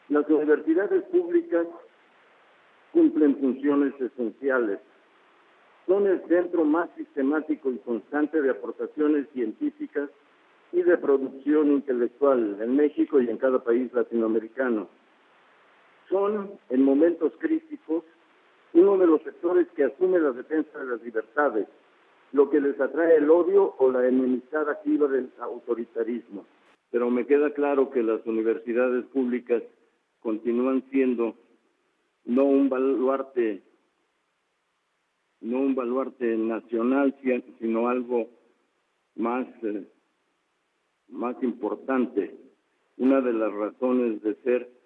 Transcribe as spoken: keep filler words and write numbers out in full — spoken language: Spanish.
Las universidades públicas cumplen funciones esenciales. Son el centro más sistemático y constante de aportaciones científicas y de producción intelectual en México y en cada país latinoamericano. Son, en momentos críticos, uno de los sectores que asume la defensa de las libertades, lo que les atrae el odio o la enemistad activa del autoritarismo. Pero me queda claro que las universidades públicas continúan siendo no un baluarte, no un baluarte nacional, sino algo más, eh, más importante. Una de las razones de ser